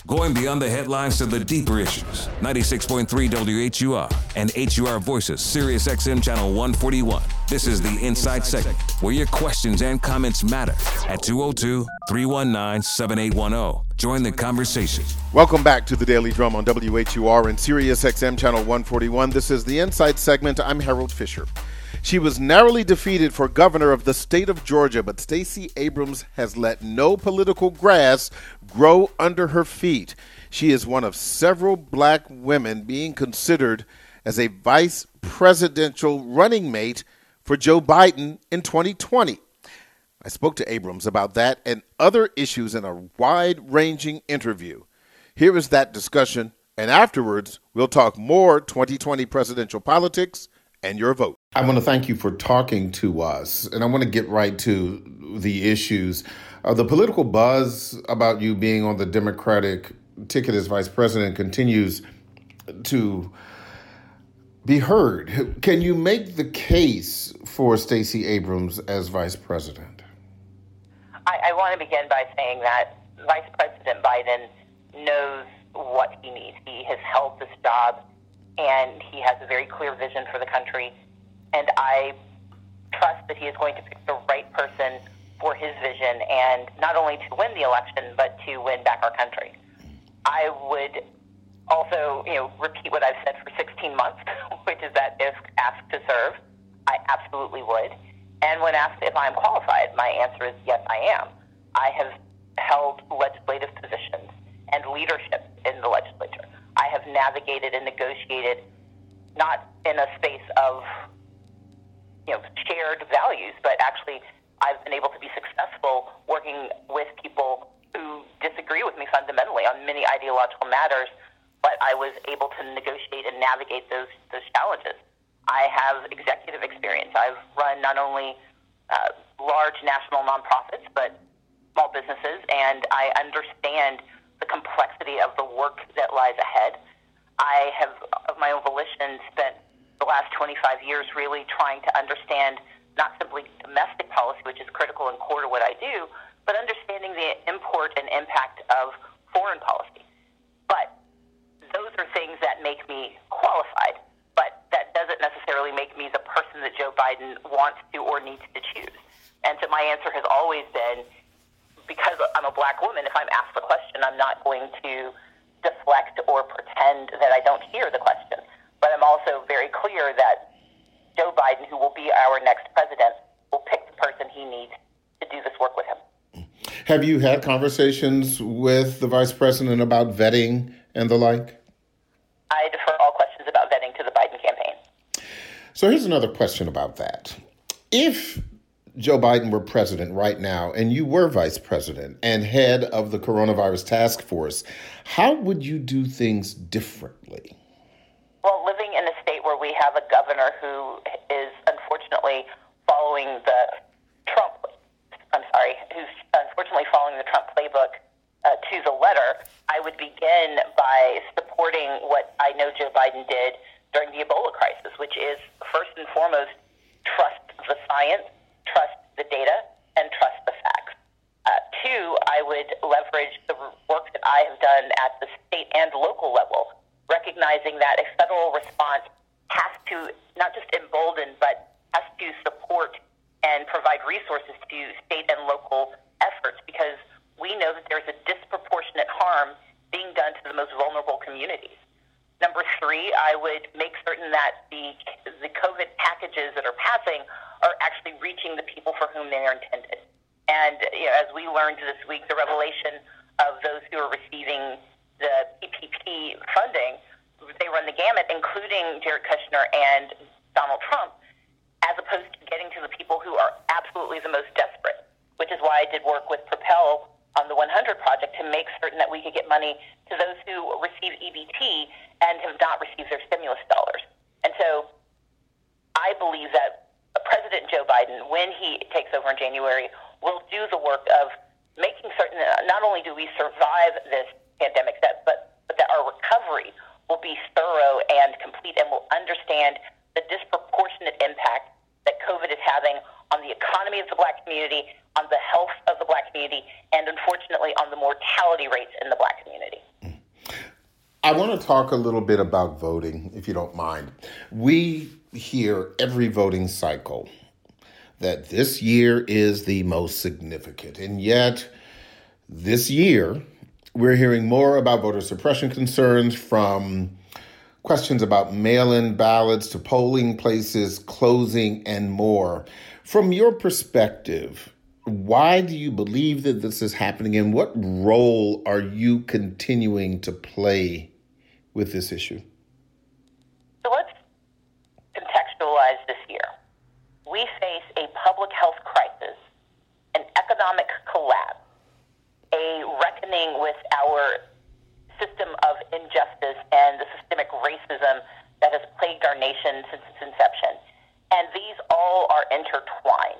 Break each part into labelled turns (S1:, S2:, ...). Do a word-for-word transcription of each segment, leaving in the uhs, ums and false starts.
S1: Going beyond the headlines to the deeper issues. ninety-six point three W H U R and H U R Voices, Sirius X M Channel one forty-one. This is the Inside Segment, where your questions and comments matter. At two oh two, three one nine, seven eight one oh. Join the conversation.
S2: Welcome back to the Daily Drum on W H U R and Sirius X M Channel one forty-one. This is the Inside Segment. I'm Harold Fisher. She was narrowly defeated for governor of the state of Georgia, but Stacey Abrams has let no political grass grow under her feet. She is one of several black women being considered as a vice presidential running mate for Joe Biden in twenty twenty. I spoke to Abrams about that and other issues in a wide-ranging interview. Here is that discussion, and afterwards, we'll talk more twenty twenty presidential politics and your vote. I want to thank you for talking to us, and I want to get right to the issues. Uh, the political buzz about you being on the Democratic ticket as vice president continues to be heard. Can you make the case for Stacey Abrams as vice president?
S3: I, I want to begin by saying that Vice President Biden knows what he needs. He has held this job, and he has a very clear vision for the country. And I trust that he is going to pick the right person for his vision, and not only to win the election, but to win back our country. I would also, you know, repeat what I've said for sixteen months, which is that if asked to serve, I absolutely would. And when asked if I'm qualified, my answer is yes, I am. I have held legislative positions and leadership in the legislature. I have navigated and negotiated, not in a space of, you know, shared values, but actually I've been able to be successful working with people who disagree with me fundamentally on many ideological matters, but I was able to negotiate and navigate those those challenges. I have executive experience. I've run not only uh, large national nonprofits, but small businesses, and I understand the complexity of the work that lies ahead. I have, of my own volition, spent the last twenty-five years really trying to understand not simply domestic policy, which is critical and core to what I do, but understanding the import and impact of foreign policy. But those are things that make me qualified, but that doesn't necessarily make me the person that Joe Biden wants to or needs to choose. And so my answer has always been, because I'm a black woman, if I'm asked the question, I'm not going to deflect or pretend that I don't hear the question. But I'm also very clear that Joe Biden, who will be our next president, will pick the person he needs to do this work with him.
S2: Have you had conversations with the vice president about vetting and the like?
S3: I defer all questions about vetting to the Biden campaign.
S2: So here's another question about that. If Joe Biden were president right now and you were vice president and head of the coronavirus task force, how would you do things differently?
S3: Well, living in a state where we have a governor who is unfortunately following the Trump, I'm sorry, who's unfortunately following the Trump playbook uh, to the letter, I would begin by supporting what I know Joe Biden did during the Ebola crisis, which is first and foremost, trust the science, trust the data, and trust the facts. Uh, two, I would leverage the work that I have done at the state and local level, recognizing that a federal response has to not just embolden, but has to support and provide resources to state and local efforts, because we know that there's a disproportionate harm being done to the most vulnerable communities. Number three, I would make certain that the the COVID packages that are passing are actually reaching the people for whom they are intended. And you know, as we learned this week, the revelation of those who are receiving the P P P funding, they run the gamut, including Jared Kushner and Donald Trump, as opposed to getting to the people who are absolutely the most desperate, which is why I did work with Propel on the one hundred Project to make certain that we could get money to those who receive E B T and have not received their stimulus dollars. And so I believe that President Joe Biden, when he takes over in January, will do the work of making certain that not only do we survive this pandemic, that, but, but that our recovery will be thorough and complete, and will understand the disproportionate impact that COVID is having on the economy of the black community, on the health of the black community, and unfortunately on the mortality rates in the black community. community.
S2: I want to talk a little bit about voting, if you don't mind. We hear every voting cycle that this year is the most significant, and yet this year we're hearing more about voter suppression concerns, from questions about mail-in ballots to polling places closing and more. From your perspective, why do you believe that this is happening, and what role are you continuing to play with this issue?
S3: So let's contextualize this year. We face a public health crisis, an economic collapse, a reckoning with our system of injustice and the systemic racism that has plagued our nation since its inception. And these all are intertwined.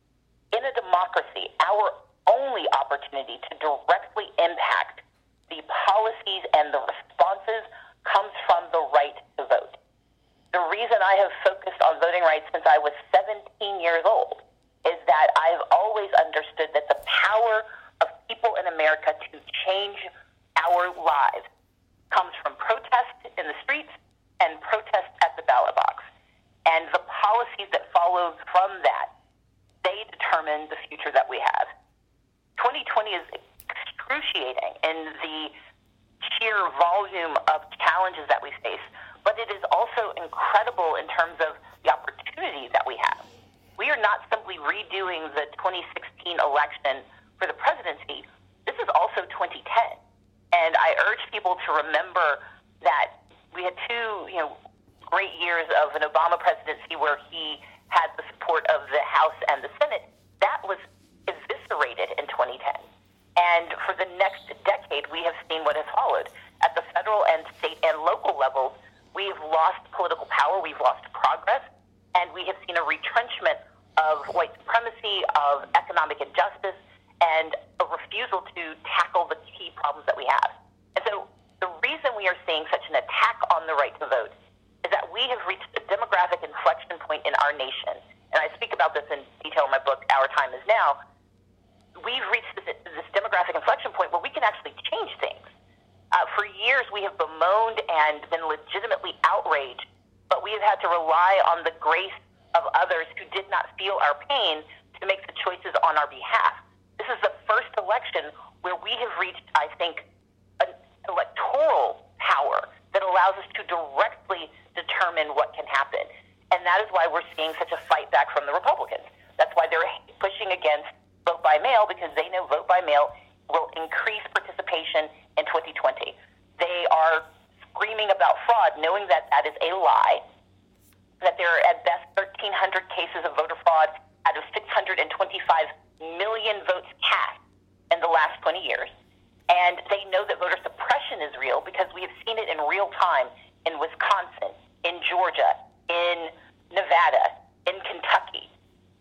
S3: In a democracy, our only opportunity to directly impact the policies and the responses comes from the right to vote. The reason I have focused on voting rights since I was seventeen years old is that I've always understood that the power of people in America to change our lives comes from protest in the streets and protest at the ballot box. And the policies that follow from that, they determine the future that we have. twenty twenty is excruciating in the sheer volume of challenges that we face, but it is also incredible in terms of the opportunities that we have. We are not simply redoing the twenty sixteen election for the presidency. This is also twenty ten. And I urge people to remember that we had two, you know, great years of an Obama presidency where he had the support of the House and the Senate. That was eviscerated in twenty ten. And for the next decade, we have seen what has followed. At the federal and state and local levels, we've lost political power, we've lost progress, and we have seen a retrenchment of white supremacy, of economic injustice, and a refusal to tackle the key problems that we have. And so the reason we are seeing such an attack on the right to vote is that we have reached a demographic inflection point in our nation. And I speak about this in detail in my book, Our Time Is Now. We've reached this, this demographic inflection point where we can actually change things. Uh, for years, we have bemoaned and been legitimately outraged, but we have had to rely on the grace of others who did not feel our pain to make the choices on our behalf. This is the first election where we have reached, I think, an electoral power that allows us to directly determine what can happen. And that is why we're seeing such a fight back from the Republicans. That's why they're pushing against vote by mail, because they know vote by mail will increase participation in twenty twenty. They are screaming about fraud, knowing that that is a lie, that there are at best thirteen hundred cases of voter fraud out of six hundred twenty-five million votes cast in the last twenty years. And they know that voter suppression is real because we have seen it in real time in Wisconsin, in Georgia, in Nevada, in Kentucky.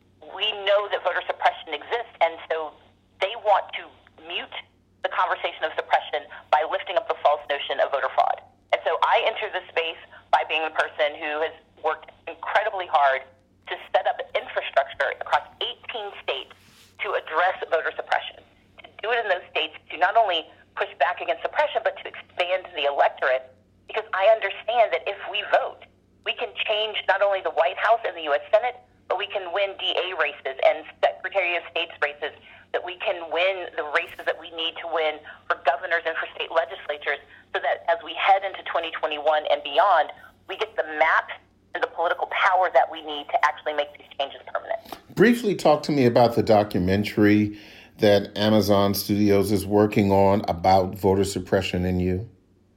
S3: We know that voter suppression exists, and so they want to mute the conversation of suppression by lifting up the false notion of voter fraud. And so I enter this space by being a person who has worked incredibly hard to set up infrastructure across eighteen states to address voter suppression, to do it in those states to not only push back against suppression, but to expand the electorate, because I understand that if we vote, we can change not only the White House and the U S Senate, but we can win D A races and Secretary of State's races, that we can win the races that we need to win for governors and for state legislatures, so that as we head into twenty twenty-one and beyond, we get the map and the political power that we need to actually make these changes permanent.
S2: Briefly talk to me about the documentary that Amazon Studios is working on about voter suppression in you.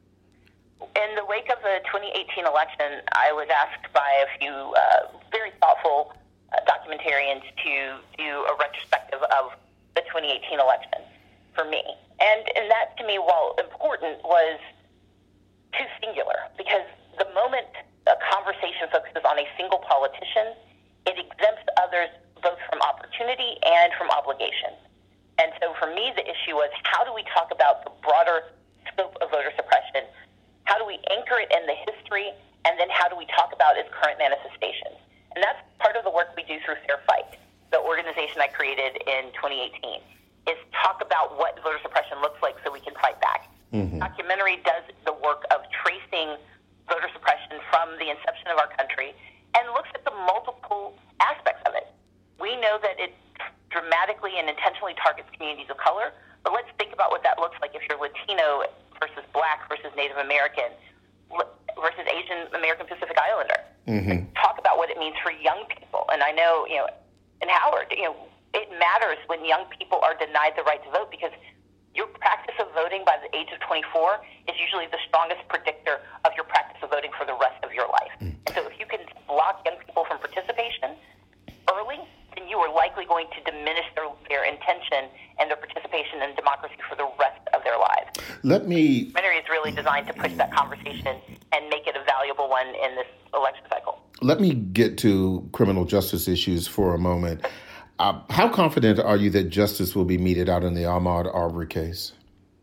S3: In the wake of the twenty eighteen election, I was asked by a few uh, very thoughtful uh, documentarians to do a retrospective of the twenty eighteen election for me. And, and that, to me, while important, was too singular, because the moment a conversation focuses on a single politician, it exempts others both from opportunity and from obligation. And so for me, the issue was, how do we talk about the broader scope of voter suppression? How do we anchor it in the history? And then how do we talk about its current manifestations? And that's part of the work we do through Fair Fight, the organization I created in twenty eighteen, is talk about what voter suppression looks like so we can fight back. Mm-hmm. The documentary does the work of tracing voter suppression from the inception of our country and looks at the multiple aspects of it. We know that it dramatically and intentionally targets communities of color, but let's think about what that looks like if you're Latino versus Black versus Native American versus Asian American Pacific Islander. Mm-hmm. Talk about what it means for young people. And I know, you know, in Howard, you know, it matters when young people are denied the right to vote because your practice of voting by the age of twenty-four is usually the strongest predictor of your practice of voting for the rest of your life. Mm. And so if you can block young people from participation early, then you are likely going to diminish their, their intention and their participation in democracy for the rest of their lives.
S2: Let me...
S3: The documentary is really designed to push that conversation and make it a valuable one in this election cycle.
S2: Let me get to criminal justice issues for a moment. Uh, how confident are you that justice will be meted out in the Ahmaud Arbery case?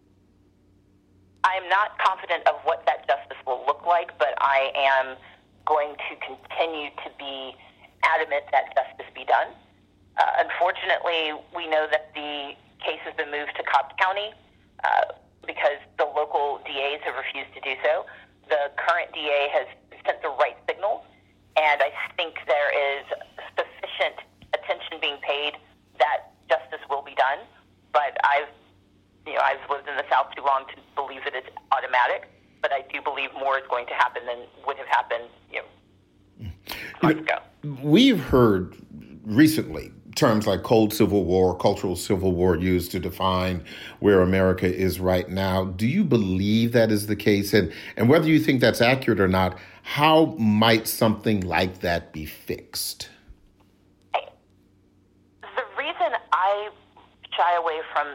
S3: I am not confident of what that justice will look like, but I am going to continue to be adamant that justice be done. Uh, unfortunately, we know that the case has been moved to Cobb County uh, because the local D As have refused to do so. The current D A has sent the right signals, and I think there is sufficient attention being paid that justice will be done. But I've, you know, I've lived in the South too long to believe that it's automatic. But I do believe more is going to happen than would have happened, you know, months ago.
S2: We've heard recently terms like cold civil war, cultural civil war used to define where America is right now. Do you believe that is the case? And, and whether you think that's accurate or not, how might something like that be fixed?
S3: The reason I shy away from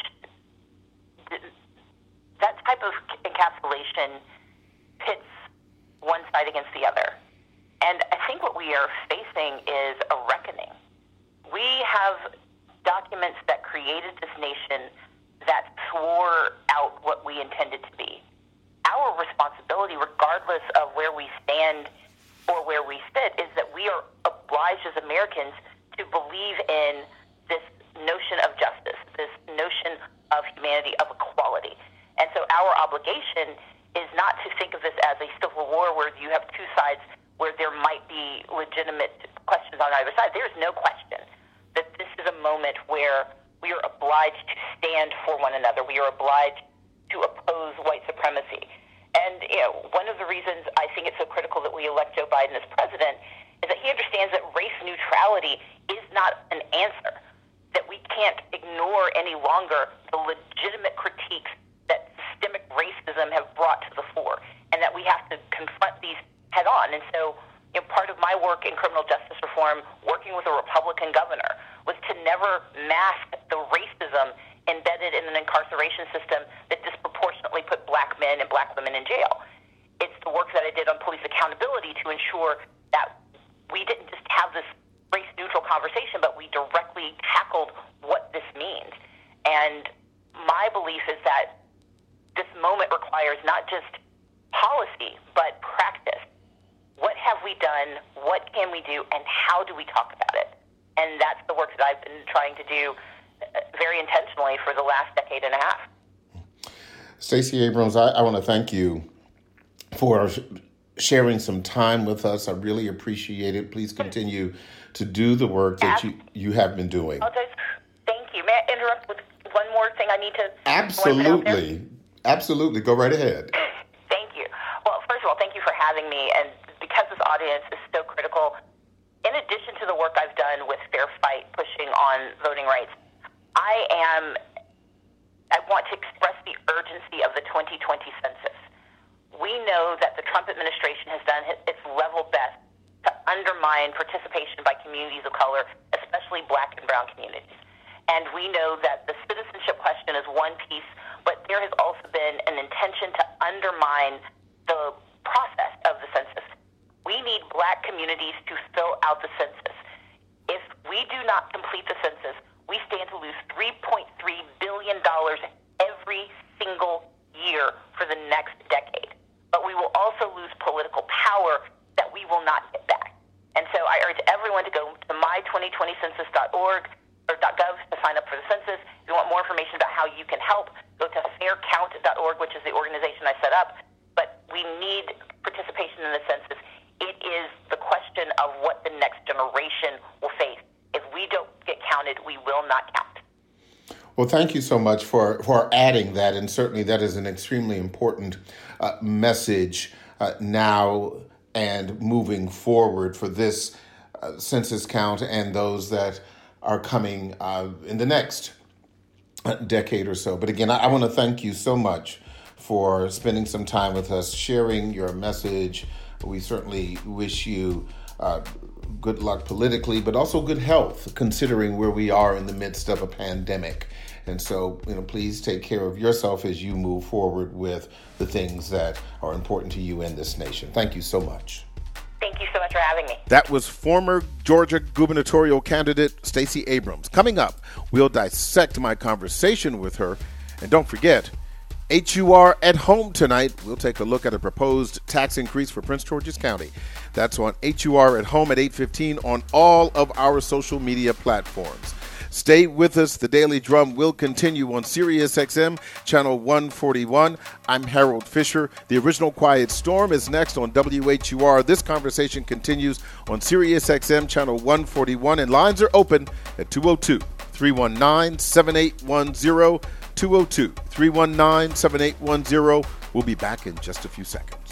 S3: such, that type of encapsulation pits one side against the other. And I think what we are facing is a reckoning. We have documents that created this nation that swore out what we intended to be. Our responsibility, regardless of where we stand or where we sit, is that we are obliged as Americans to believe in this notion of justice, this notion of humanity, of equality. And so our obligation is not to think of this as a civil war where you have two sides where there might be legitimate questions on either side. There is no question that this is a moment where we are obliged to stand for one another. We are obliged to oppose white supremacy. And, you know, one of the reasons I think it's so critical that we elect Joe Biden as president is that he understands that race neutrality is not an answer, that we can't ignore any longer the legitimate critiques that systemic racism have brought to the fore, and that we have to confront these head on. And so, you know, part of my work in criminal justice reform, working with a Republican governor, was to never mask the racism embedded in an incarceration system that disproportionately put black men and black women in jail. It's the work that I did on police accountability to ensure that we didn't just have this race-neutral conversation, but we directly tackled what this means. And my belief is that this moment requires not just policy, but practice. What have we done? What can we do? And how do we talk about it? And that's the work that I've been trying to do very intentionally for the last decade and a half.
S2: Stacey Abrams, I, I want to thank you for sharing some time with us. I really appreciate it. Please continue to do the work that you, you have been doing.
S3: I'll just, thank you. May I interrupt with one more thing I need to...
S2: Absolutely. Absolutely. Go right ahead.
S3: Thank you. Well, first of all, thank you for having me. And because this audience is so critical, in addition to the work I've done with Fair Fight pushing on voting rights, I am, I want to express the urgency of the twenty twenty census. We know that the Trump administration has done its level best to undermine participation by communities of color, especially black and brown communities. And we know that the citizenship question is one piece, but there has also been an intention to undermine the process of the census. We need black communities to fill out the census. If we do not complete the census, we stand to lose three point three billion dollars every single year for the next decade. But we will also lose political power that we will not get back. And so I urge everyone to go to my twenty twenty census dot org or .gov to sign up for the census. If you want more information about how you can help, go to fair count dot org, which is the organization I set up. But we need participation in the census. It is the question of what the next generation will face. If we don't get counted, we will not count.
S2: Well, thank you so much for, for adding that, and certainly that is an extremely important uh, message uh, now and moving forward for this uh, census count and those that are coming uh, in the next decade or so. But again, I, I want to thank you so much for spending some time with us, sharing your message. We certainly wish you uh, good luck politically, but also good health, considering where we are in the midst of a pandemic. And so, you know, please take care of yourself as you move forward with the things that are important to you in this nation. Thank you so much.
S3: Thank you so much for having me.
S2: That was former Georgia gubernatorial candidate Stacey Abrams. Coming up, we'll dissect my conversation with her. And don't forget, H U R at Home tonight. We'll take a look at a proposed tax increase for Prince George's County. That's on H U R at Home at eight fifteen on all of our social media platforms. Stay with us. The Daily Drum will continue on Sirius X M, channel one forty-one. I'm Harold Fisher. The original Quiet Storm is next on W H U R. This conversation continues on Sirius X M, channel one forty-one, and lines are open at two oh two, three one nine, seven eight one zero, two oh two, three one nine, seven eight one zero. We'll be back in just a few seconds.